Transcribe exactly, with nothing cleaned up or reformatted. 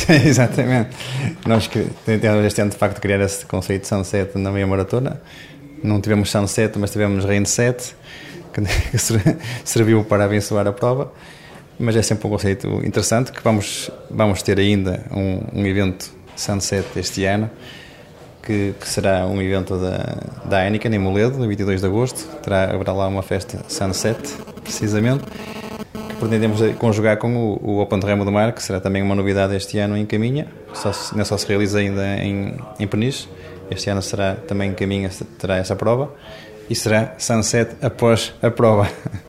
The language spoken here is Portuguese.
Exatamente. Nós que tentamos este ano, de facto, criar esse conceito de sunset na meia maratona. Não tivemos sunset, mas tivemos rainset, que serviu para abençoar a prova. Mas é sempre um conceito interessante, que vamos, vamos ter ainda um, um evento sunset este ano, que, que será um evento da, da Heineken, em Moledo, no vinte e dois de agosto. Terá, haverá lá uma festa sunset, precisamente, que pretendemos conjugar com o, o Open de Remo do Mar, que será também uma novidade este ano em Caminha. Só, não só se realiza ainda em, em Peniche. Este ano será também em Caminha, terá essa prova, e será sunset após a prova.